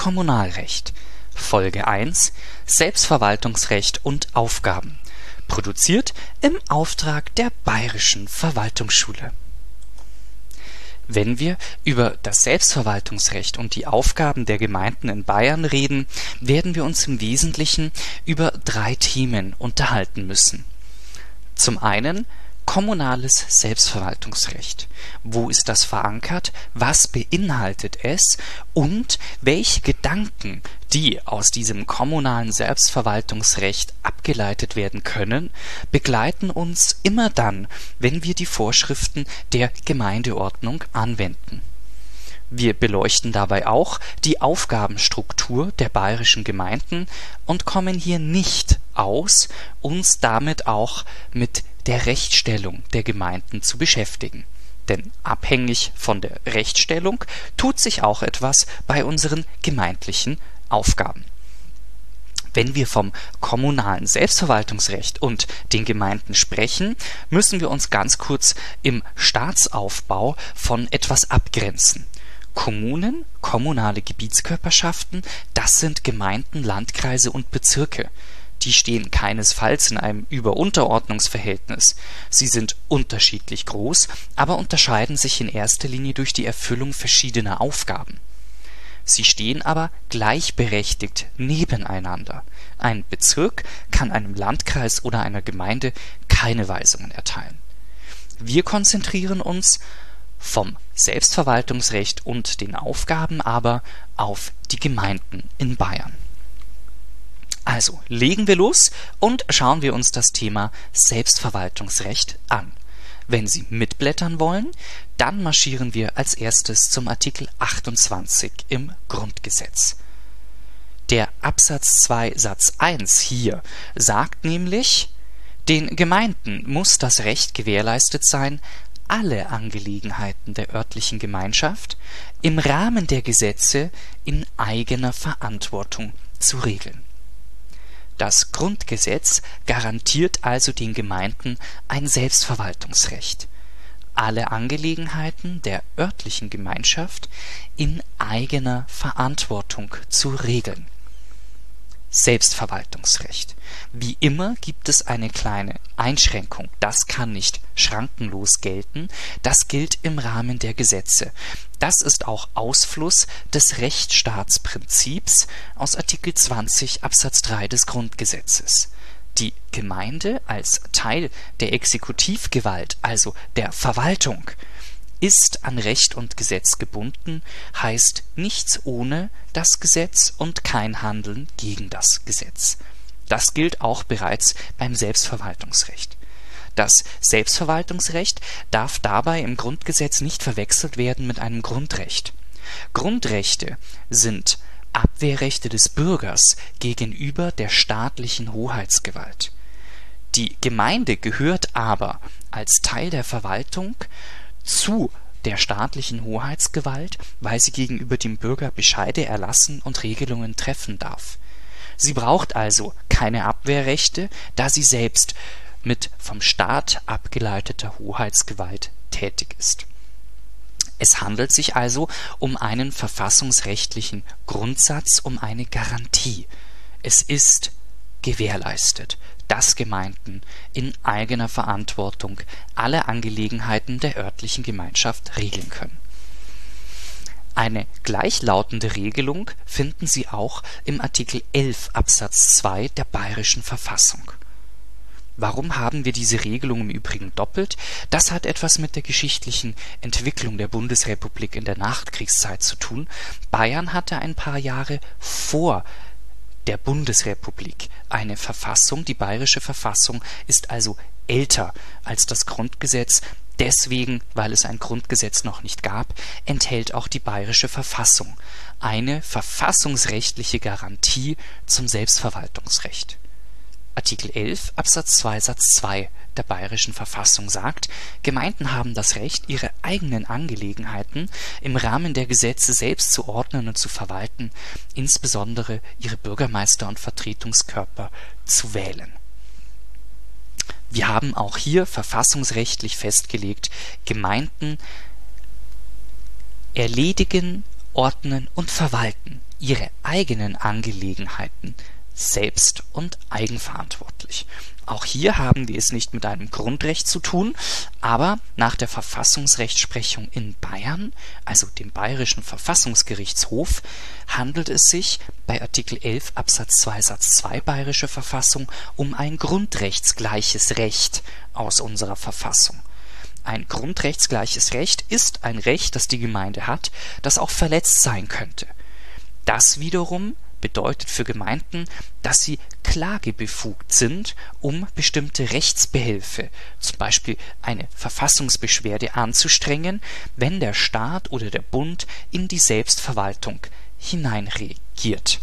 Kommunalrecht. Folge 1: Selbstverwaltungsrecht und Aufgaben. Produziert im Auftrag der Bayerischen Verwaltungsschule. Wenn wir über das Selbstverwaltungsrecht und die Aufgaben der Gemeinden in Bayern reden, werden wir uns im Wesentlichen über 3 Themen unterhalten müssen. Zum einen kommunales Selbstverwaltungsrecht. Wo ist das verankert? Was beinhaltet es? Und welche Gedanken, die aus diesem kommunalen Selbstverwaltungsrecht abgeleitet werden können, begleiten uns immer dann, wenn wir die Vorschriften der Gemeindeordnung anwenden. Wir beleuchten dabei auch die Aufgabenstruktur der bayerischen Gemeinden und kommen hier nicht aus, uns damit auch mit der Rechtsstellung der Gemeinden zu beschäftigen. Denn abhängig von der Rechtsstellung tut sich auch etwas bei unseren gemeindlichen Aufgaben. Wenn wir vom kommunalen Selbstverwaltungsrecht und den Gemeinden sprechen, müssen wir uns ganz kurz im Staatsaufbau von etwas abgrenzen. Kommunen, kommunale Gebietskörperschaften, das sind Gemeinden, Landkreise und Bezirke. Die stehen keinesfalls in einem Über-Unterordnungsverhältnis. Sie sind unterschiedlich groß, aber unterscheiden sich in erster Linie durch die Erfüllung verschiedener Aufgaben. Sie stehen aber gleichberechtigt nebeneinander. Ein Bezirk kann einem Landkreis oder einer Gemeinde keine Weisungen erteilen. Wir konzentrieren uns vom Selbstverwaltungsrecht und den Aufgaben aber auf die Gemeinden in Bayern. Also legen wir los und schauen wir uns das Thema Selbstverwaltungsrecht an. Wenn Sie mitblättern wollen, dann marschieren wir als erstes zum Artikel 28 im Grundgesetz. Der Absatz 2 Satz 1 hier sagt nämlich, den Gemeinden muss das Recht gewährleistet sein, alle Angelegenheiten der örtlichen Gemeinschaft im Rahmen der Gesetze in eigener Verantwortung zu regeln. Das Grundgesetz garantiert also den Gemeinden ein Selbstverwaltungsrecht, alle Angelegenheiten der örtlichen Gemeinschaft in eigener Verantwortung zu regeln. Selbstverwaltungsrecht. Wie immer gibt es eine kleine Einschränkung. Das kann nicht schrankenlos gelten. Das gilt im Rahmen der Gesetze. Das ist auch Ausfluss des Rechtsstaatsprinzips aus Artikel 20 Absatz 3 des Grundgesetzes. Die Gemeinde als Teil der Exekutivgewalt, also der Verwaltung, ist an Recht und Gesetz gebunden, heißt nichts ohne das Gesetz und kein Handeln gegen das Gesetz. Das gilt auch bereits beim Selbstverwaltungsrecht. Das Selbstverwaltungsrecht darf dabei im Grundgesetz nicht verwechselt werden mit einem Grundrecht. Grundrechte sind Abwehrrechte des Bürgers gegenüber der staatlichen Hoheitsgewalt. Die Gemeinde gehört aber als Teil der Verwaltung zu der staatlichen Hoheitsgewalt, weil sie gegenüber dem Bürger Bescheide erlassen und Regelungen treffen darf. Sie braucht also keine Abwehrrechte, da sie selbst mit vom Staat abgeleiteter Hoheitsgewalt tätig ist. Es handelt sich also um einen verfassungsrechtlichen Grundsatz, um eine Garantie. Es ist gewährleistet, dass Gemeinden in eigener Verantwortung alle Angelegenheiten der örtlichen Gemeinschaft regeln können. Eine gleichlautende Regelung finden Sie auch im Artikel 11 Absatz 2 der Bayerischen Verfassung. Warum haben wir diese Regelung im Übrigen doppelt? Das hat etwas mit der geschichtlichen Entwicklung der Bundesrepublik in der Nachkriegszeit zu tun. Bayern hatte ein paar Jahre vor der Bundesrepublik eine Verfassung. Die Bayerische Verfassung ist also älter als das Grundgesetz. Deswegen, weil es ein Grundgesetz noch nicht gab, enthält auch die Bayerische Verfassung eine verfassungsrechtliche Garantie zum Selbstverwaltungsrecht. Artikel 11 Absatz 2 Satz 2 der Bayerischen Verfassung sagt, Gemeinden haben das Recht, ihre eigenen Angelegenheiten im Rahmen der Gesetze selbst zu ordnen und zu verwalten, insbesondere ihre Bürgermeister und Vertretungskörper zu wählen. Wir haben auch hier verfassungsrechtlich festgelegt, Gemeinden erledigen, ordnen und verwalten ihre eigenen Angelegenheiten selbst und eigenverantwortlich. Auch hier haben wir es nicht mit einem Grundrecht zu tun, aber nach der Verfassungsrechtsprechung in Bayern, also dem Bayerischen Verfassungsgerichtshof, handelt es sich bei Artikel 11 Absatz 2 Satz 2 Bayerische Verfassung um ein grundrechtsgleiches Recht aus unserer Verfassung. Ein grundrechtsgleiches Recht ist ein Recht, das die Gemeinde hat, das auch verletzt sein könnte. Das wiederum bedeutet für Gemeinden, dass sie klagebefugt sind, um bestimmte Rechtsbehelfe, zum Beispiel eine Verfassungsbeschwerde, anzustrengen, wenn der Staat oder der Bund in die Selbstverwaltung hineinregiert.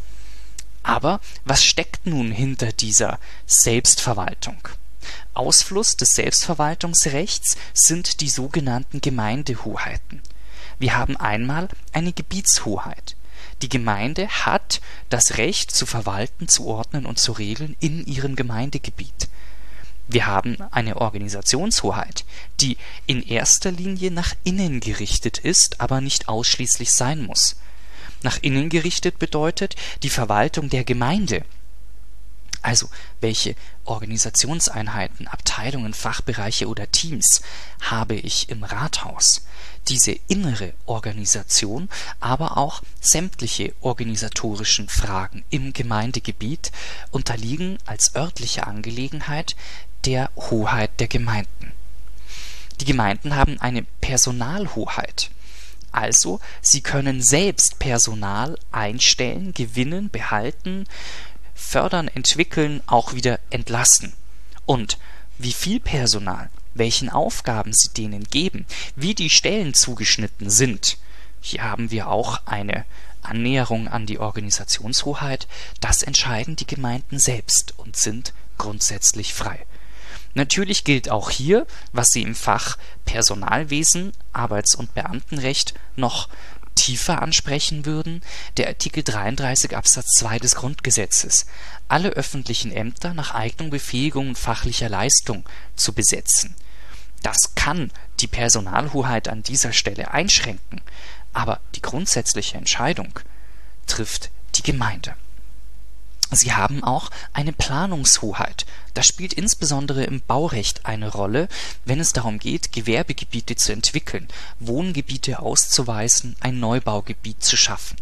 Aber was steckt nun hinter dieser Selbstverwaltung? Ausfluss des Selbstverwaltungsrechts sind die sogenannten Gemeindehoheiten. Wir haben einmal eine Gebietshoheit. Die Gemeinde hat das Recht zu verwalten, zu ordnen und zu regeln in ihrem Gemeindegebiet. Wir haben eine Organisationshoheit, die in erster Linie nach innen gerichtet ist, aber nicht ausschließlich sein muss. Nach innen gerichtet bedeutet die Verwaltung der Gemeinde. Also, welche Organisationseinheiten, Abteilungen, Fachbereiche oder Teams habe ich im Rathaus? Diese innere Organisation, aber auch sämtliche organisatorischen Fragen im Gemeindegebiet unterliegen als örtliche Angelegenheit der Hoheit der Gemeinden. Die Gemeinden haben eine Personalhoheit. Also, sie können selbst Personal einstellen, gewinnen, behalten, fördern, entwickeln, auch wieder entlassen. Und wie viel Personal, welchen Aufgaben sie denen geben, wie die Stellen zugeschnitten sind, hier haben wir auch eine Annäherung an die Organisationshoheit, das entscheiden die Gemeinden selbst und sind grundsätzlich frei. Natürlich gilt auch hier, was Sie im Fach Personalwesen, Arbeits- und Beamtenrecht noch tiefer ansprechen würden, der Artikel 33 Absatz 2 des Grundgesetzes, alle öffentlichen Ämter nach Eignung, Befähigung und fachlicher Leistung zu besetzen. Das kann die Personalhoheit an dieser Stelle einschränken, aber die grundsätzliche Entscheidung trifft die Gemeinde. Sie haben auch eine Planungshoheit. Das spielt insbesondere im Baurecht eine Rolle, wenn es darum geht, Gewerbegebiete zu entwickeln, Wohngebiete auszuweisen, ein Neubaugebiet zu schaffen.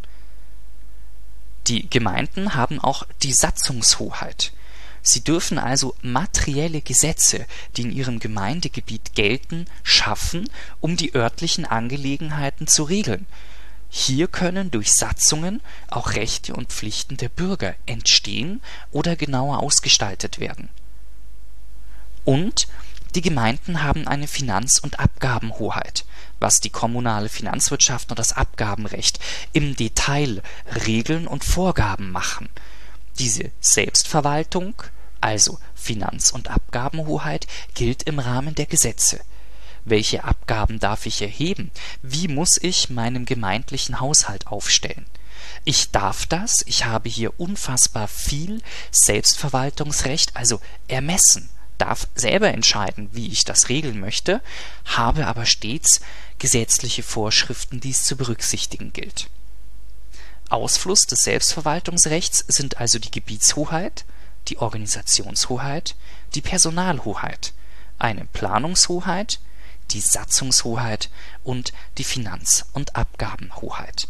Die Gemeinden haben auch die Satzungshoheit. Sie dürfen also materielle Gesetze, die in ihrem Gemeindegebiet gelten, schaffen, um die örtlichen Angelegenheiten zu regeln. Hier können durch Satzungen auch Rechte und Pflichten der Bürger entstehen oder genauer ausgestaltet werden. Und die Gemeinden haben eine Finanz- und Abgabenhoheit, was die kommunale Finanzwirtschaft und das Abgabenrecht im Detail regeln und Vorgaben machen. Diese Selbstverwaltung, also Finanz- und Abgabenhoheit, gilt im Rahmen der Gesetze. Welche Abgaben darf ich erheben? Wie muss ich meinen gemeindlichen Haushalt aufstellen? Ich darf das, ich habe hier unfassbar viel Selbstverwaltungsrecht, also Ermessen, darf selber entscheiden, wie ich das regeln möchte, habe aber stets gesetzliche Vorschriften, die es zu berücksichtigen gilt. Ausfluss des Selbstverwaltungsrechts sind also die Gebietshoheit, die Organisationshoheit, die Personalhoheit, eine Planungshoheit, die Satzungshoheit und die Finanz- und Abgabenhoheit.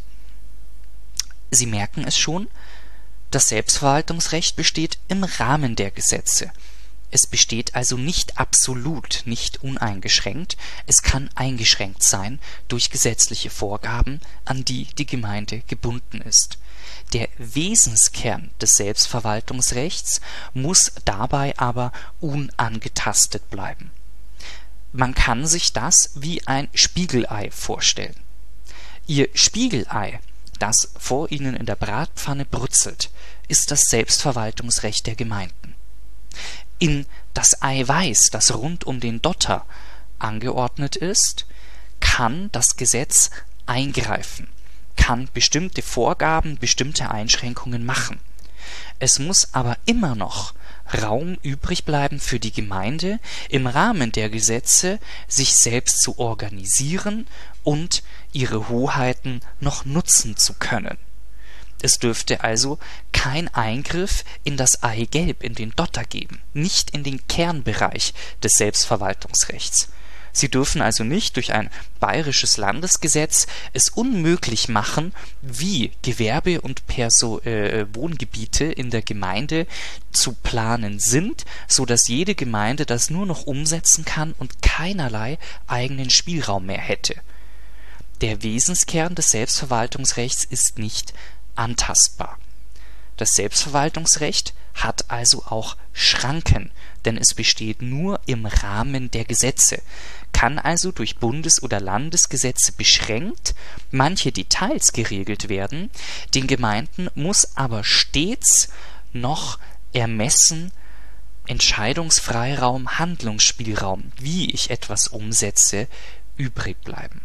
Sie merken es schon, das Selbstverwaltungsrecht besteht im Rahmen der Gesetze. Es besteht also nicht absolut, nicht uneingeschränkt, es kann eingeschränkt sein durch gesetzliche Vorgaben, an die die Gemeinde gebunden ist. Der Wesenskern des Selbstverwaltungsrechts muss dabei aber unangetastet bleiben. Man kann sich das wie ein Spiegelei vorstellen. Ihr Spiegelei, das vor Ihnen in der Bratpfanne brutzelt, ist das Selbstverwaltungsrecht der Gemeinden. In das Eiweiß, das rund um den Dotter angeordnet ist, kann das Gesetz eingreifen, kann bestimmte Vorgaben, bestimmte Einschränkungen machen. Es muss aber immer noch Raum übrig bleiben für die Gemeinde, im Rahmen der Gesetze sich selbst zu organisieren und ihre Hoheiten noch nutzen zu können. Es dürfte also kein Eingriff in das Eigelb, in den Dotter geben, nicht in den Kernbereich des Selbstverwaltungsrechts. Sie dürfen also nicht durch ein bayerisches Landesgesetz es unmöglich machen, wie Gewerbe- und Wohngebiete in der Gemeinde zu planen sind, so dass jede Gemeinde das nur noch umsetzen kann und keinerlei eigenen Spielraum mehr hätte. Der Wesenskern des Selbstverwaltungsrechts ist nicht antastbar. Das Selbstverwaltungsrecht hat also auch Schranken, denn es besteht nur im Rahmen der Gesetze, kann also durch Bundes- oder Landesgesetze beschränkt, manche Details geregelt werden, den Gemeinden muss aber stets noch Ermessen, Entscheidungsfreiraum, Handlungsspielraum, wie ich etwas umsetze, übrig bleiben.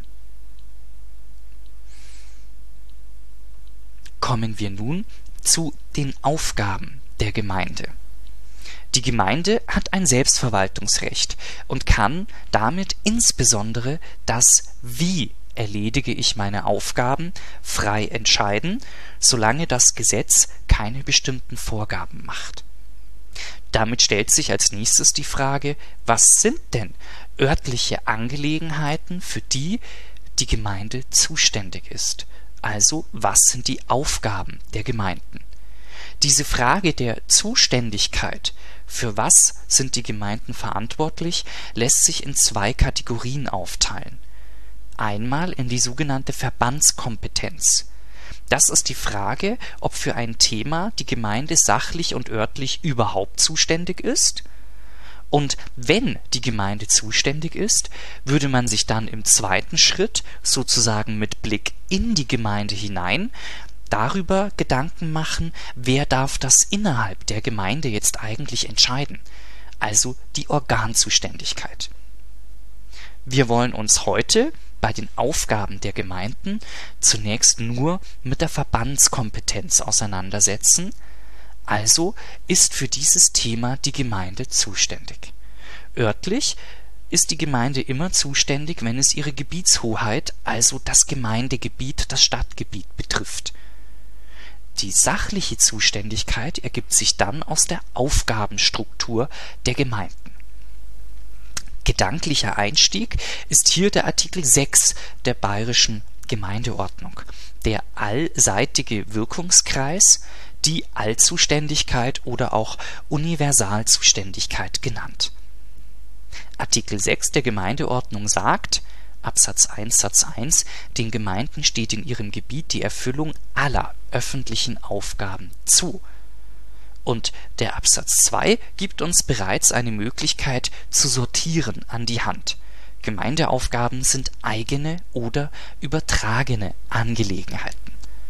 Kommen wir nun zu den Aufgaben der Gemeinde. Die Gemeinde hat ein Selbstverwaltungsrecht und kann damit insbesondere das Wie erledige ich meine Aufgaben frei entscheiden, solange das Gesetz keine bestimmten Vorgaben macht. Damit stellt sich als nächstes die Frage, was sind denn örtliche Angelegenheiten, für die die Gemeinde zuständig ist? Also, was sind die Aufgaben der Gemeinden? Diese Frage der Zuständigkeit, für was sind die Gemeinden verantwortlich, lässt sich in zwei Kategorien aufteilen. Einmal in die sogenannte Verbandskompetenz. Das ist die Frage, ob für ein Thema die Gemeinde sachlich und örtlich überhaupt zuständig ist. Und wenn die Gemeinde zuständig ist, würde man sich dann im zweiten Schritt, sozusagen mit Blick in die Gemeinde hinein, darüber Gedanken machen, wer darf das innerhalb der Gemeinde jetzt eigentlich entscheiden, also die Organzuständigkeit. Wir wollen uns heute bei den Aufgaben der Gemeinden zunächst nur mit der Verbandskompetenz auseinandersetzen, also ist für dieses Thema die Gemeinde zuständig. Örtlich ist die Gemeinde immer zuständig, wenn es ihre Gebietshoheit, also das Gemeindegebiet, das Stadtgebiet betrifft. Die sachliche Zuständigkeit ergibt sich dann aus der Aufgabenstruktur der Gemeinden. Gedanklicher Einstieg ist hier der Artikel 6 der Bayerischen Gemeindeordnung, der allseitige Wirkungskreis, die Allzuständigkeit oder auch Universalzuständigkeit genannt. Artikel 6 der Gemeindeordnung sagt, Absatz 1 Satz 1, den Gemeinden steht in ihrem Gebiet die Erfüllung aller öffentlichen Aufgaben zu. Und der Absatz 2 gibt uns bereits eine Möglichkeit zu sortieren an die Hand. Gemeindeaufgaben sind eigene oder übertragene Angelegenheiten.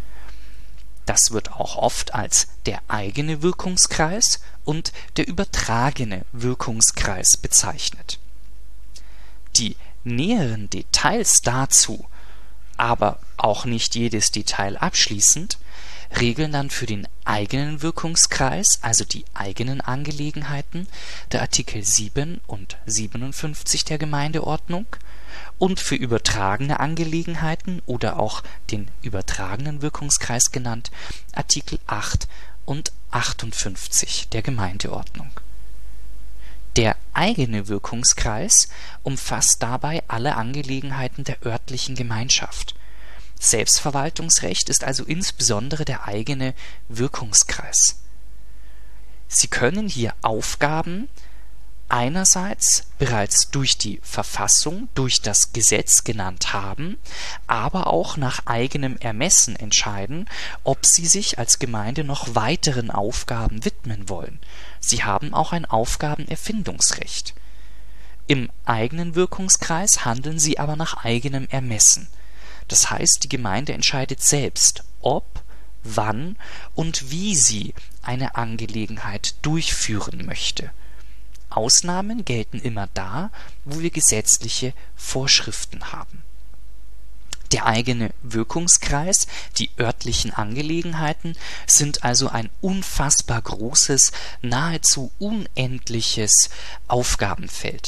Das wird auch oft als der eigene Wirkungskreis und der übertragene Wirkungskreis bezeichnet. Die näheren Details dazu, aber auch nicht jedes Detail abschließend, regeln dann für den eigenen Wirkungskreis, also die eigenen Angelegenheiten, der Artikel 7 und 57 der Gemeindeordnung, und für übertragene Angelegenheiten oder auch den übertragenen Wirkungskreis genannt, Artikel 8 und 58 der Gemeindeordnung. Der eigene Wirkungskreis umfasst dabei alle Angelegenheiten der örtlichen Gemeinschaft. Selbstverwaltungsrecht ist also insbesondere der eigene Wirkungskreis. Sie können hier Aufgaben einerseits bereits durch die Verfassung, durch das Gesetz genannt haben, aber auch nach eigenem Ermessen entscheiden, ob sie sich als Gemeinde noch weiteren Aufgaben widmen wollen. Sie haben auch ein Aufgabenerfindungsrecht. Im eigenen Wirkungskreis handeln sie aber nach eigenem Ermessen. Das heißt, die Gemeinde entscheidet selbst, ob, wann und wie sie eine Angelegenheit durchführen möchte. Ausnahmen gelten immer da, wo wir gesetzliche Vorschriften haben. Der eigene Wirkungskreis, die örtlichen Angelegenheiten, sind also ein unfassbar großes, nahezu unendliches Aufgabenfeld.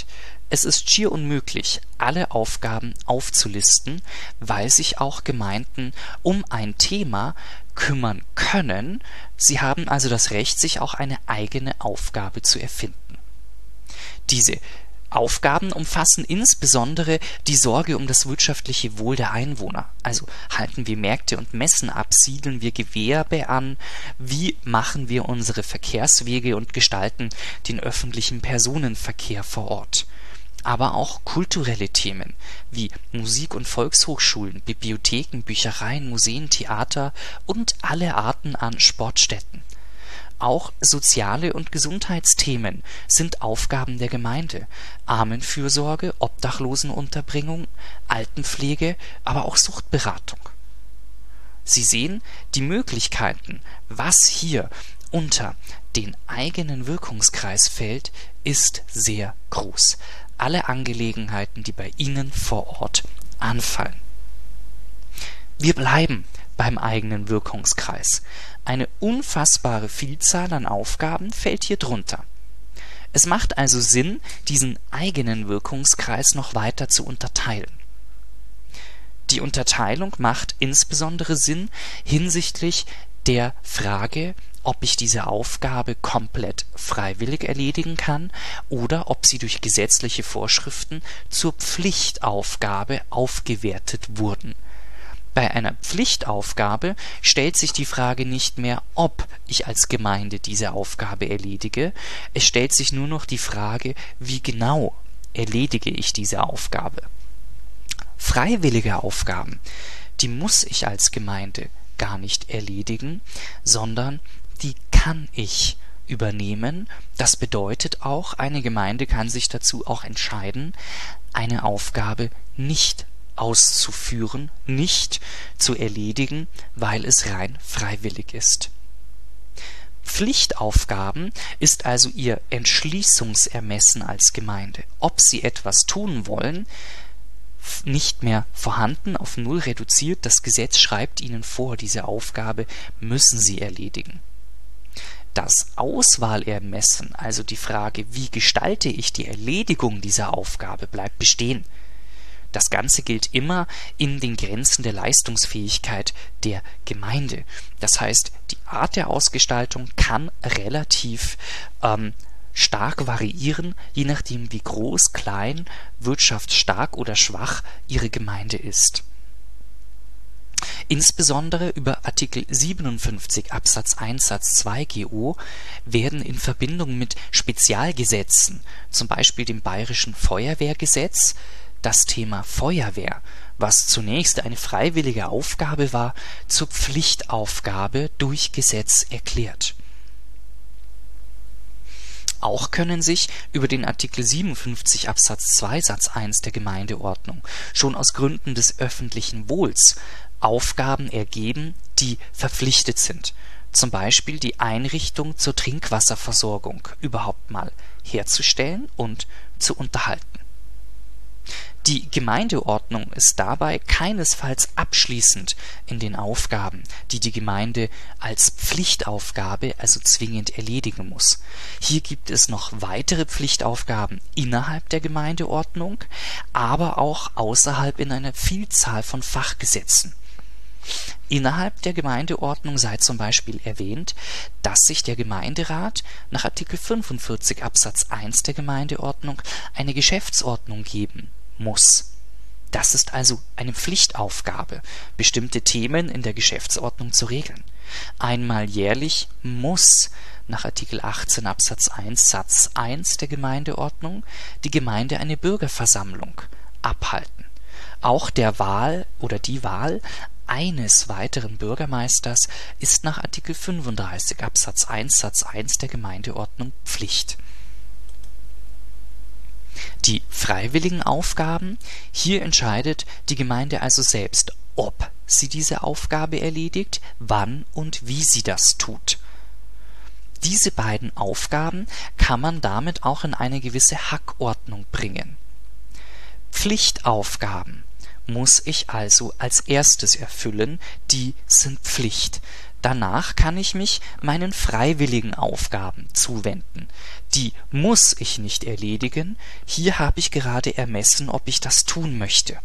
Es ist schier unmöglich, alle Aufgaben aufzulisten, weil sich auch Gemeinden um ein Thema kümmern können. Sie haben also das Recht, sich auch eine eigene Aufgabe zu erfinden. Diese Aufgaben umfassen insbesondere die Sorge um das wirtschaftliche Wohl der Einwohner. Also halten wir Märkte und Messen ab, siedeln wir Gewerbe an, wie machen wir unsere Verkehrswege und gestalten den öffentlichen Personenverkehr vor Ort. Aber auch kulturelle Themen wie Musik- und Volkshochschulen, Bibliotheken, Büchereien, Museen, Theater und alle Arten an Sportstätten. Auch soziale und Gesundheitsthemen sind Aufgaben der Gemeinde. Armenfürsorge, Obdachlosenunterbringung, Altenpflege, aber auch Suchtberatung. Sie sehen die Möglichkeiten, was hier unter den eigenen Wirkungskreis fällt, ist sehr groß. Alle Angelegenheiten, die bei Ihnen vor Ort anfallen. Wir bleiben beim eigenen Wirkungskreis. Eine unfassbare Vielzahl an Aufgaben fällt hier drunter. Es macht also Sinn, diesen eigenen Wirkungskreis noch weiter zu unterteilen. Die Unterteilung macht insbesondere Sinn hinsichtlich der Frage, ob ich diese Aufgabe komplett freiwillig erledigen kann oder ob sie durch gesetzliche Vorschriften zur Pflichtaufgabe aufgewertet wurden. Bei einer Pflichtaufgabe stellt sich die Frage nicht mehr, ob ich als Gemeinde diese Aufgabe erledige, es stellt sich nur noch die Frage, wie genau erledige ich diese Aufgabe. Freiwillige Aufgaben, die muss ich als Gemeinde gar nicht erledigen, sondern die kann ich übernehmen. Das bedeutet auch, eine Gemeinde kann sich dazu auch entscheiden, eine Aufgabe nicht auszuführen, nicht zu erledigen, weil es rein freiwillig ist. Pflichtaufgaben ist also Ihr Entschließungsermessen als Gemeinde. Ob Sie etwas tun wollen, nicht mehr vorhanden, auf null reduziert. Das Gesetz schreibt Ihnen vor, diese Aufgabe müssen Sie erledigen. Das Auswahlermessen, also die Frage, wie gestalte ich die Erledigung dieser Aufgabe, bleibt bestehen. Das Ganze gilt immer in den Grenzen der Leistungsfähigkeit der Gemeinde. Das heißt, die Art der Ausgestaltung kann relativ stark variieren, je nachdem wie groß, klein, wirtschaftsstark oder schwach Ihre Gemeinde ist. Insbesondere über Artikel 57 Absatz 1 Satz 2 GO werden in Verbindung mit Spezialgesetzen, zum Beispiel dem Bayerischen Feuerwehrgesetz, das Thema Feuerwehr, was zunächst eine freiwillige Aufgabe war, zur Pflichtaufgabe durch Gesetz erklärt. Auch können sich über den Artikel 57 Absatz 2 Satz 1 der Gemeindeordnung schon aus Gründen des öffentlichen Wohls Aufgaben ergeben, die verpflichtet sind. Zum Beispiel die Einrichtung zur Trinkwasserversorgung überhaupt mal herzustellen und zu unterhalten. Die Gemeindeordnung ist dabei keinesfalls abschließend in den Aufgaben, die die Gemeinde als Pflichtaufgabe, also zwingend erledigen muss. Hier gibt es noch weitere Pflichtaufgaben innerhalb der Gemeindeordnung, aber auch außerhalb in einer Vielzahl von Fachgesetzen. Innerhalb der Gemeindeordnung sei zum Beispiel erwähnt, dass sich der Gemeinderat nach Artikel 45 Absatz 1 der Gemeindeordnung eine Geschäftsordnung geben muss. Das ist also eine Pflichtaufgabe, bestimmte Themen in der Geschäftsordnung zu regeln. Einmal jährlich muss nach Artikel 18 Absatz 1 Satz 1 der Gemeindeordnung die Gemeinde eine Bürgerversammlung abhalten. Auch der Wahl oder die Wahl eines weiteren Bürgermeisters ist nach Artikel 35 Absatz 1 Satz 1 der Gemeindeordnung Pflicht. Die freiwilligen Aufgaben, hier entscheidet die Gemeinde also selbst, ob sie diese Aufgabe erledigt, wann und wie sie das tut. Diese beiden Aufgaben kann man damit auch in eine gewisse Hackordnung bringen. Pflichtaufgaben muss ich also als erstes erfüllen, die sind Pflicht. Danach kann ich mich meinen freiwilligen Aufgaben zuwenden. Die muss ich nicht erledigen, hier habe ich gerade ermessen, ob ich das tun möchte.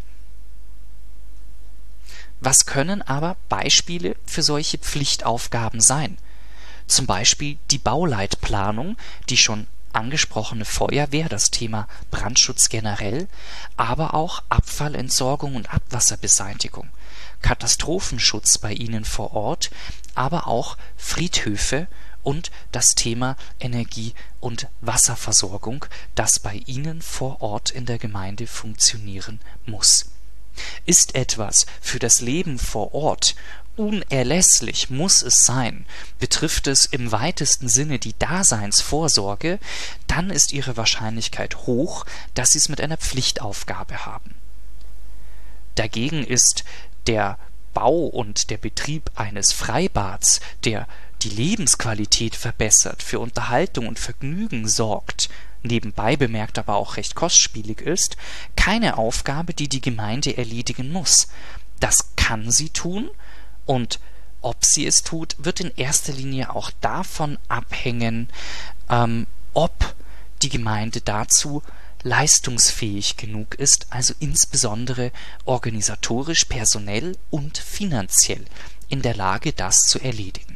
Was können aber Beispiele für solche Pflichtaufgaben sein? Zum Beispiel die Bauleitplanung, die schon angesprochene Feuerwehr, das Thema Brandschutz generell, aber auch Abfallentsorgung und Abwasserbeseitigung, Katastrophenschutz bei Ihnen vor Ort, aber auch Friedhöfe und das Thema Energie- und Wasserversorgung, das bei Ihnen vor Ort in der Gemeinde funktionieren muss. Ist etwas für das Leben vor Ort unerlässlich, muss es sein, betrifft es im weitesten Sinne die Daseinsvorsorge, dann ist Ihre Wahrscheinlichkeit hoch, dass Sie es mit einer Pflichtaufgabe haben. Dagegen ist der Bau und der Betrieb eines Freibads, der die Lebensqualität verbessert, für Unterhaltung und Vergnügen sorgt, nebenbei bemerkt aber auch recht kostspielig ist, keine Aufgabe, die die Gemeinde erledigen muss. Das kann sie tun, und ob sie es tut, wird in erster Linie auch davon abhängen, ob die Gemeinde dazu leistungsfähig genug ist, also insbesondere organisatorisch, personell und finanziell in der Lage, das zu erledigen.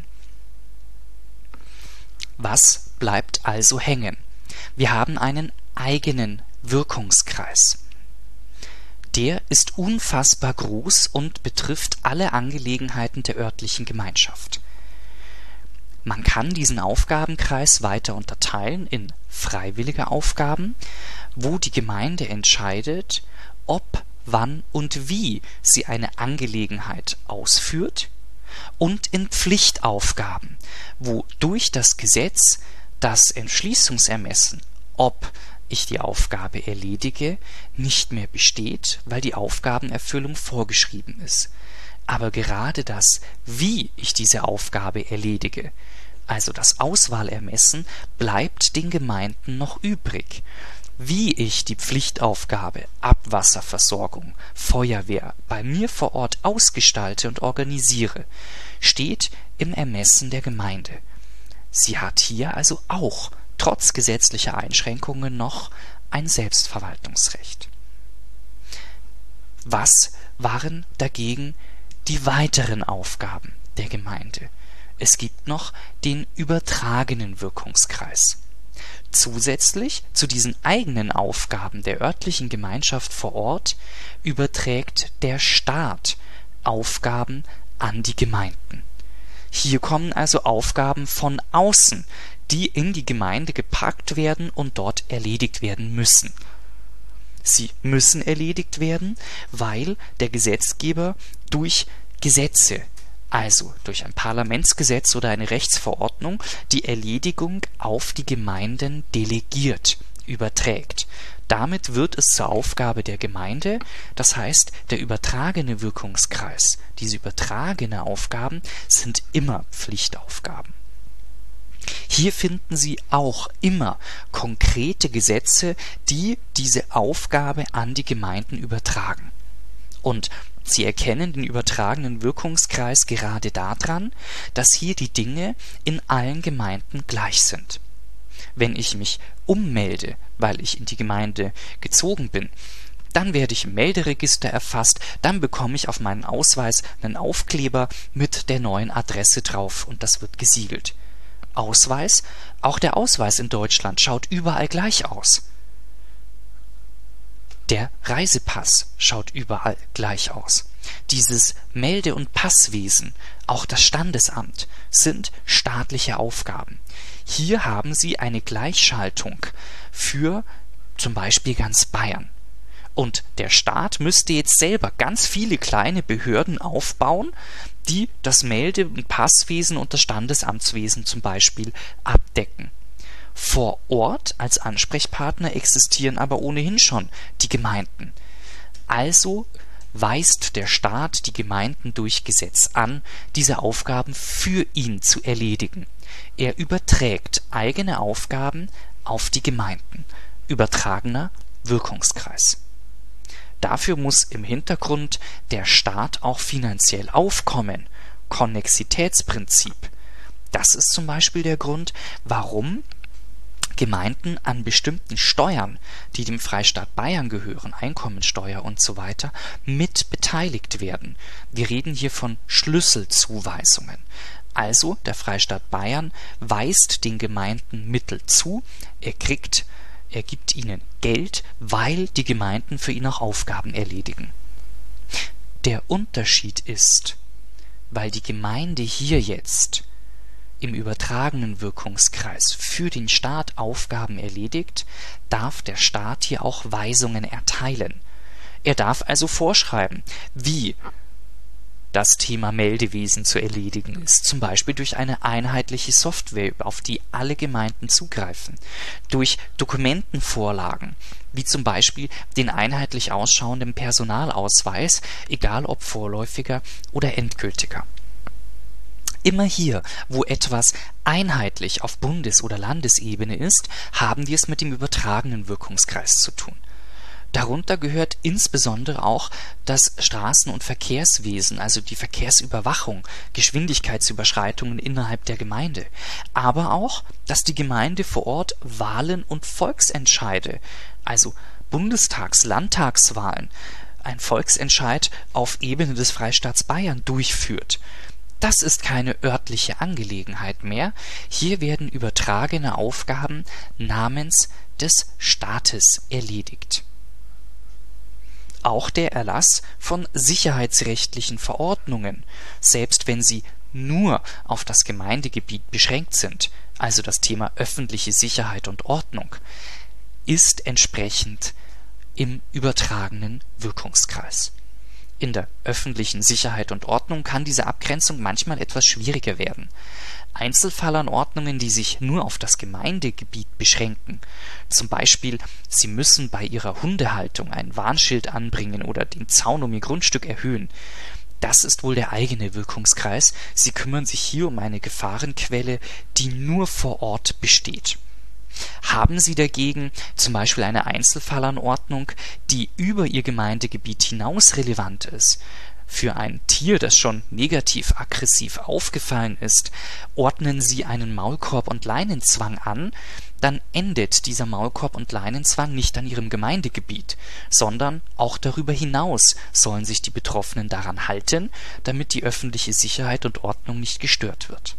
Was bleibt also hängen? Wir haben einen eigenen Wirkungskreis. Der ist unfassbar groß und betrifft alle Angelegenheiten der örtlichen Gemeinschaft. Man kann diesen Aufgabenkreis weiter unterteilen in freiwillige Aufgaben, wo die Gemeinde entscheidet, ob, wann und wie sie eine Angelegenheit ausführt, und in Pflichtaufgaben, wo durch das Gesetz das Entschließungsermessen, ob ich die Aufgabe erledige, nicht mehr besteht, weil die Aufgabenerfüllung vorgeschrieben ist. Aber gerade das, wie ich diese Aufgabe erledige, also das Auswahlermessen, bleibt den Gemeinden noch übrig. Wie ich die Pflichtaufgabe Abwasserversorgung, Feuerwehr bei mir vor Ort ausgestalte und organisiere, steht im Ermessen der Gemeinde. Sie hat hier also auch trotz gesetzlicher Einschränkungen noch ein Selbstverwaltungsrecht. Was waren dagegen die weiteren Aufgaben der Gemeinde? Es gibt noch den übertragenen Wirkungskreis. Zusätzlich zu diesen eigenen Aufgaben der örtlichen Gemeinschaft vor Ort überträgt der Staat Aufgaben an die Gemeinden. Hier kommen also Aufgaben von außen, die in die Gemeinde gepackt werden und dort erledigt werden müssen. Sie müssen erledigt werden, weil der Gesetzgeber durch Gesetze, also durch ein Parlamentsgesetz oder eine Rechtsverordnung, die Erledigung auf die Gemeinden delegiert, überträgt. Damit wird es zur Aufgabe der Gemeinde, das heißt, der übertragene Wirkungskreis, diese übertragene Aufgaben sind immer Pflichtaufgaben. Hier finden Sie auch immer konkrete Gesetze, die diese Aufgabe an die Gemeinden übertragen. Und Sie erkennen den übertragenen Wirkungskreis gerade daran, dass hier die Dinge in allen Gemeinden gleich sind. Wenn ich mich ummelde, weil ich in die Gemeinde gezogen bin, dann werde ich im Melderegister erfasst, dann bekomme ich auf meinen Ausweis einen Aufkleber mit der neuen Adresse drauf und das wird gesiegelt. Ausweis, auch der Ausweis in Deutschland schaut überall gleich aus. Der Reisepass schaut überall gleich aus. Dieses Melde- und Passwesen, auch das Standesamt, sind staatliche Aufgaben. Hier haben Sie eine Gleichschaltung für zum Beispiel ganz Bayern. Und der Staat müsste jetzt selber ganz viele kleine Behörden aufbauen, die das Melde- und Passwesen und das Standesamtswesen zum Beispiel abdecken. Vor Ort als Ansprechpartner existieren aber ohnehin schon die Gemeinden. Also weist der Staat die Gemeinden durch Gesetz an, diese Aufgaben für ihn zu erledigen. Er überträgt eigene Aufgaben auf die Gemeinden. Übertragener Wirkungskreis. Dafür muss im Hintergrund der Staat auch finanziell aufkommen Konnexitätsprinzip. Das ist zum Beispiel der Grund, warum Gemeinden an bestimmten Steuern, die dem Freistaat Bayern gehören, Einkommensteuer und so weiter, mit beteiligt werden. Wir reden hier von Schlüsselzuweisungen. Also der Freistaat Bayern weist den Gemeinden Mittel zu, er gibt ihnen Geld, weil die Gemeinden für ihn auch Aufgaben erledigen. Der Unterschied ist, weil die Gemeinde hier jetzt im übertragenen Wirkungskreis für den Staat Aufgaben erledigt, darf der Staat hier auch Weisungen erteilen. Er darf also vorschreiben, wie das Thema Meldewesen zu erledigen ist, zum Beispiel durch eine einheitliche Software, auf die alle Gemeinden zugreifen, durch Dokumentenvorlagen, wie zum Beispiel den einheitlich ausschauenden Personalausweis, egal ob vorläufiger oder endgültiger. Immer hier, wo etwas einheitlich auf Bundes- oder Landesebene ist, haben wir es mit dem übertragenen Wirkungskreis zu tun. Darunter gehört insbesondere auch das Straßen- und Verkehrswesen, also die Verkehrsüberwachung, Geschwindigkeitsüberschreitungen innerhalb der Gemeinde, aber auch, dass die Gemeinde vor Ort Wahlen und Volksentscheide, also Bundestags-, Landtagswahlen, ein Volksentscheid auf Ebene des Freistaats Bayern durchführt. Das ist keine örtliche Angelegenheit mehr. Hier werden übertragene Aufgaben namens des Staates erledigt. Auch der Erlass von sicherheitsrechtlichen Verordnungen, selbst wenn sie nur auf das Gemeindegebiet beschränkt sind, also das Thema öffentliche Sicherheit und Ordnung, ist entsprechend im übertragenen Wirkungskreis. In der öffentlichen Sicherheit und Ordnung kann diese Abgrenzung manchmal etwas schwieriger werden. Einzelfallanordnungen, die sich nur auf das Gemeindegebiet beschränken, zum Beispiel, Sie müssen bei Ihrer Hundehaltung ein Warnschild anbringen oder den Zaun um Ihr Grundstück erhöhen, das ist wohl der eigene Wirkungskreis. Sie kümmern sich hier um eine Gefahrenquelle, die nur vor Ort besteht. Haben Sie dagegen zum Beispiel eine Einzelfallanordnung, die über Ihr Gemeindegebiet hinaus relevant ist, für ein Tier, das schon negativ-aggressiv aufgefallen ist, ordnen Sie einen Maulkorb- und Leinenzwang an, dann endet dieser Maulkorb- und Leinenzwang nicht an Ihrem Gemeindegebiet, sondern auch darüber hinaus sollen sich die Betroffenen daran halten, damit die öffentliche Sicherheit und Ordnung nicht gestört wird.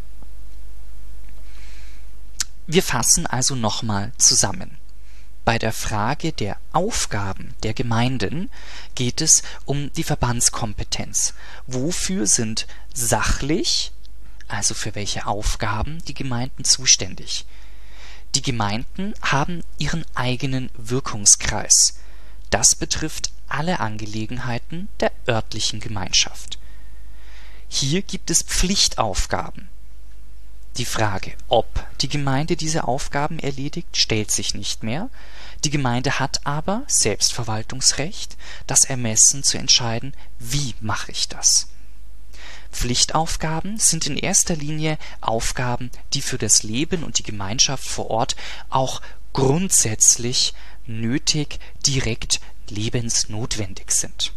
Wir fassen also nochmal zusammen. Bei der Frage der Aufgaben der Gemeinden geht es um die Verbandskompetenz. Wofür sind sachlich, also für welche Aufgaben, die Gemeinden zuständig? Die Gemeinden haben ihren eigenen Wirkungskreis. Das betrifft alle Angelegenheiten der örtlichen Gemeinschaft. Hier gibt es Pflichtaufgaben. Die Frage, ob die Gemeinde diese Aufgaben erledigt, stellt sich nicht mehr. Die Gemeinde hat aber Selbstverwaltungsrecht, das Ermessen zu entscheiden, wie mache ich das. Pflichtaufgaben sind in erster Linie Aufgaben, die für das Leben und die Gemeinschaft vor Ort auch grundsätzlich nötig, direkt lebensnotwendig sind.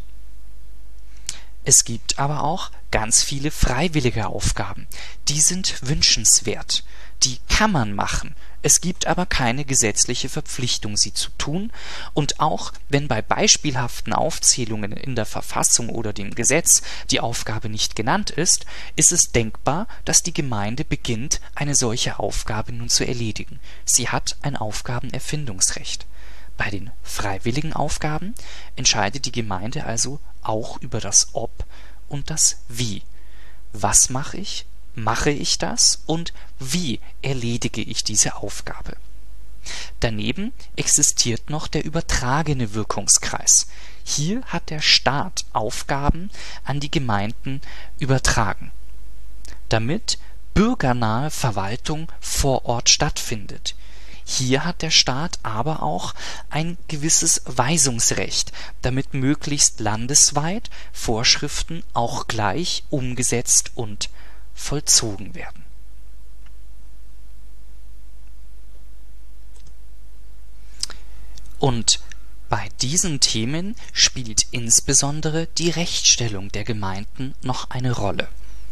Es gibt aber auch ganz viele freiwillige Aufgaben. Die sind wünschenswert. Die kann man machen. Es gibt aber keine gesetzliche Verpflichtung, sie zu tun. Und auch wenn bei beispielhaften Aufzählungen in der Verfassung oder dem Gesetz die Aufgabe nicht genannt ist, ist es denkbar, dass die Gemeinde beginnt, eine solche Aufgabe nun zu erledigen. Sie hat ein Aufgabenerfindungsrecht. Bei den freiwilligen Aufgaben entscheidet die Gemeinde also auch über das Ob und das Wie. Was mache ich? Mache ich das? Und wie erledige ich diese Aufgabe? Daneben existiert noch der übertragene Wirkungskreis. Hier hat der Staat Aufgaben an die Gemeinden übertragen, damit bürgernahe Verwaltung vor Ort stattfindet. Hier hat der Staat aber auch ein gewisses Weisungsrecht, damit möglichst landesweit Vorschriften auch gleich umgesetzt und vollzogen werden. Und bei diesen Themen spielt insbesondere die Rechtsstellung der Gemeinden noch eine Rolle.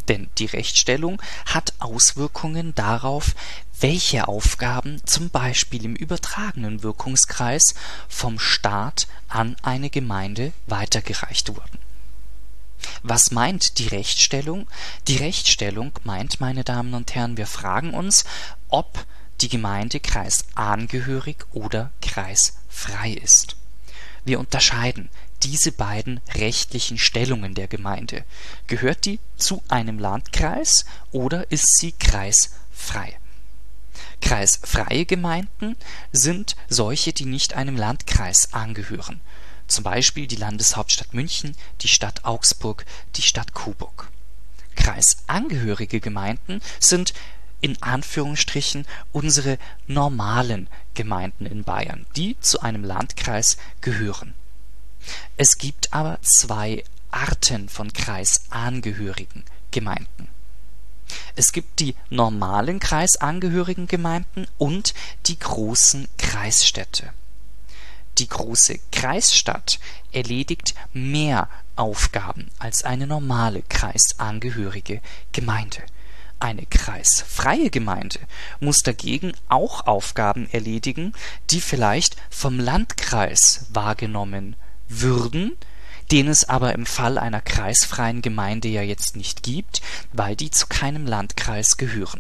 Denn die Rechtsstellung hat Auswirkungen darauf, welche Aufgaben zum Beispiel im übertragenen Wirkungskreis vom Staat an eine Gemeinde weitergereicht wurden. Was meint die Rechtsstellung? Die Rechtsstellung meint, meine Damen und Herren, wir fragen uns, ob die Gemeinde kreisangehörig oder kreisfrei ist. Wir unterscheiden diese beiden rechtlichen Stellungen der Gemeinde. Gehört die zu einem Landkreis oder ist sie kreisfrei? Kreisfreie Gemeinden sind solche, die nicht einem Landkreis angehören. Zum Beispiel die Landeshauptstadt München, die Stadt Augsburg, die Stadt Coburg. Kreisangehörige Gemeinden sind in Anführungsstrichen unsere normalen Gemeinden in Bayern, die zu einem Landkreis gehören. Es gibt aber zwei Arten von kreisangehörigen Gemeinden. Es gibt die normalen kreisangehörigen Gemeinden und die großen Kreisstädte. Die große Kreisstadt erledigt mehr Aufgaben als eine normale kreisangehörige Gemeinde. Eine kreisfreie Gemeinde muss dagegen auch Aufgaben erledigen, die vielleicht vom Landkreis wahrgenommen würden, den es aber im Fall einer kreisfreien Gemeinde ja jetzt nicht gibt, weil die zu keinem Landkreis gehören.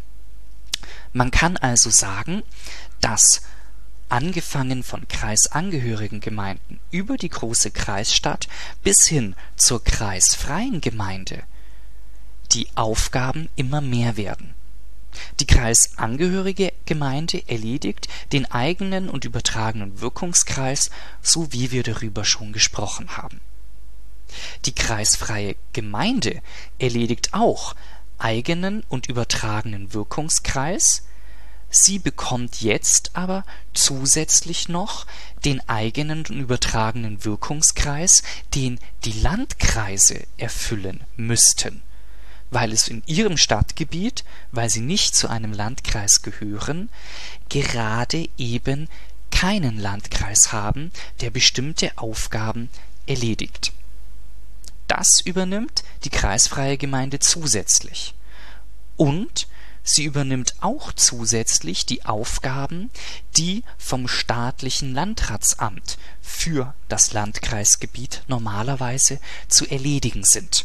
Man kann also sagen, dass angefangen von kreisangehörigen Gemeinden über die große Kreisstadt bis hin zur kreisfreien Gemeinde die Aufgaben immer mehr werden. Die kreisangehörige Gemeinde erledigt den eigenen und übertragenen Wirkungskreis, so wie wir darüber schon gesprochen haben. Die kreisfreie Gemeinde erledigt auch eigenen und übertragenen Wirkungskreis. Sie bekommt jetzt aber zusätzlich noch den eigenen und übertragenen Wirkungskreis, den die Landkreise erfüllen müssten, weil es in ihrem Stadtgebiet, weil sie nicht zu einem Landkreis gehören, gerade eben keinen Landkreis haben, der bestimmte Aufgaben erledigt. Das übernimmt die kreisfreie Gemeinde zusätzlich. Und sie übernimmt auch zusätzlich die Aufgaben, die vom staatlichen Landratsamt für das Landkreisgebiet normalerweise zu erledigen sind.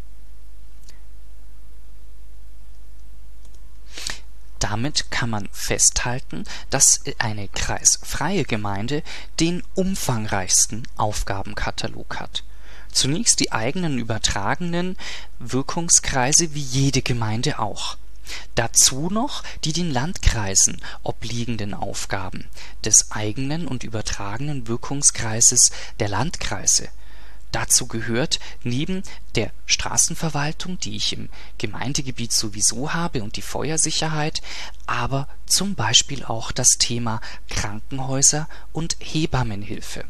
Damit kann man festhalten, dass eine kreisfreie Gemeinde den umfangreichsten Aufgabenkatalog hat. Zunächst die eigenen übertragenen Wirkungskreise wie jede Gemeinde auch. Dazu noch die den Landkreisen obliegenden Aufgaben des eigenen und übertragenen Wirkungskreises der Landkreise. Dazu gehört neben der Straßenverwaltung, die ich im Gemeindegebiet sowieso habe, und die Feuersicherheit, aber zum Beispiel auch das Thema Krankenhäuser und Hebammenhilfe.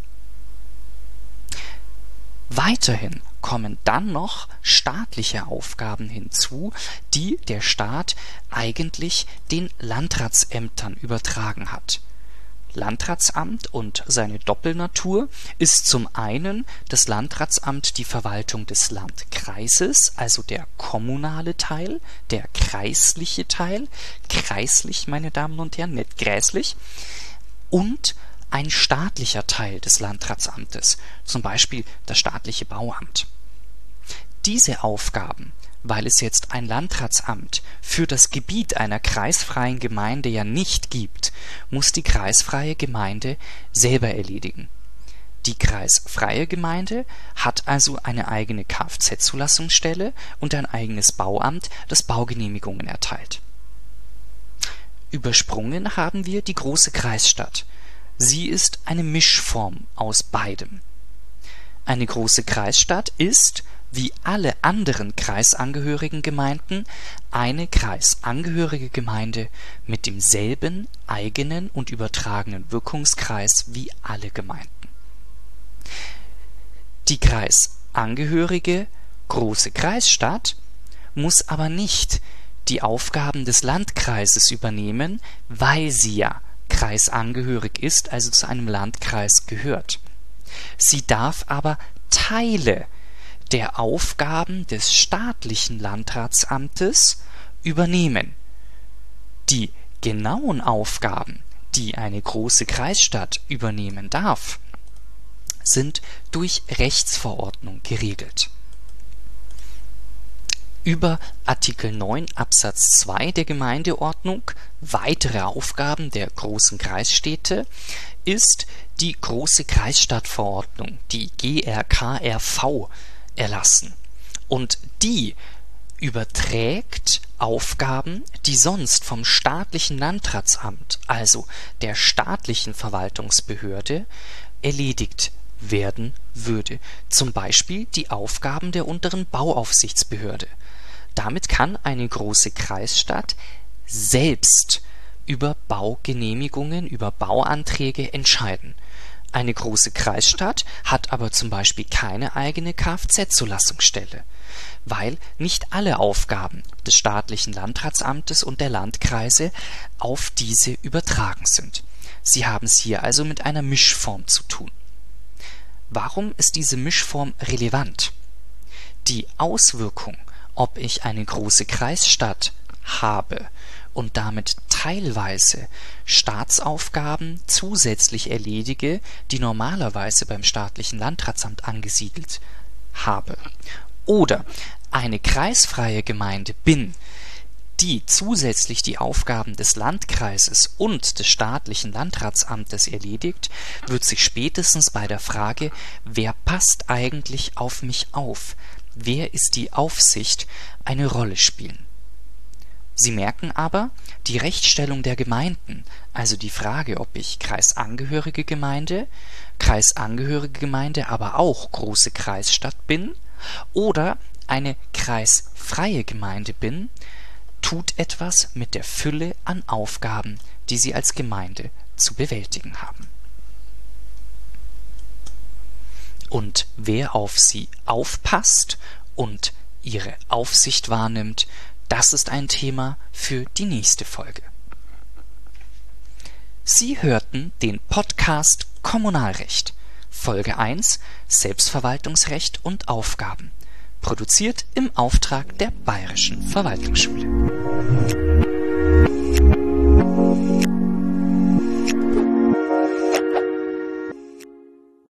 Weiterhin kommen dann noch staatliche Aufgaben hinzu, die der Staat eigentlich den Landratsämtern übertragen hat. Landratsamt und seine Doppelnatur ist zum einen das Landratsamt die Verwaltung des Landkreises, also der kommunale Teil, der kreisliche Teil, kreislich, meine Damen und Herren, nicht kreislich, und ein staatlicher Teil des Landratsamtes, zum Beispiel das staatliche Bauamt. Diese Aufgaben, weil es jetzt ein Landratsamt für das Gebiet einer kreisfreien Gemeinde ja nicht gibt, muss die kreisfreie Gemeinde selber erledigen. Die kreisfreie Gemeinde hat also eine eigene Kfz-Zulassungsstelle und ein eigenes Bauamt, das Baugenehmigungen erteilt. Übersprungen haben wir die große Kreisstadt. Sie ist eine Mischform aus beidem. Eine große Kreisstadt ist, wie alle anderen kreisangehörigen Gemeinden, eine kreisangehörige Gemeinde mit demselben eigenen und übertragenen Wirkungskreis wie alle Gemeinden. Die kreisangehörige große Kreisstadt muss aber nicht die Aufgaben des Landkreises übernehmen, weil sie ja kreisangehörig ist, also zu einem Landkreis gehört. Sie darf aber Teile der Aufgaben des staatlichen Landratsamtes übernehmen. Die genauen Aufgaben, die eine große Kreisstadt übernehmen darf, sind durch Rechtsverordnung geregelt. Über Artikel 9 Absatz 2 der Gemeindeordnung, weitere Aufgaben der großen Kreisstädte, ist die Große Kreisstadtverordnung, die GRKRV, erlassen. Und die überträgt Aufgaben, die sonst vom staatlichen Landratsamt, also der staatlichen Verwaltungsbehörde, erledigt werden würde. Zum Beispiel die Aufgaben der unteren Bauaufsichtsbehörde. Damit kann eine große Kreisstadt selbst über Baugenehmigungen, über Bauanträge entscheiden. Eine große Kreisstadt hat aber zum Beispiel keine eigene Kfz-Zulassungsstelle, weil nicht alle Aufgaben des staatlichen Landratsamtes und der Landkreise auf diese übertragen sind. Sie haben es hier also mit einer Mischform zu tun. Warum ist diese Mischform relevant? Die Auswirkung, ob ich eine große Kreisstadt habe und damit teilweise Staatsaufgaben zusätzlich erledige, die normalerweise beim staatlichen Landratsamt angesiedelt habe, oder eine kreisfreie Gemeinde bin, die zusätzlich die Aufgaben des Landkreises und des staatlichen Landratsamtes erledigt, wird sich spätestens bei der Frage, wer passt eigentlich auf mich auf, wer ist die Aufsicht, eine Rolle spielen. Sie merken aber, die Rechtsstellung der Gemeinden, also die Frage, ob ich kreisangehörige Gemeinde, aber auch große Kreisstadt bin oder eine kreisfreie Gemeinde bin, tut etwas mit der Fülle an Aufgaben, die Sie als Gemeinde zu bewältigen haben. Und wer auf Sie aufpasst und Ihre Aufsicht wahrnimmt, das ist ein Thema für die nächste Folge. Sie hörten den Podcast Kommunalrecht, Folge 1 Selbstverwaltungsrecht und Aufgaben, produziert im Auftrag der Bayerischen Verwaltungsschule.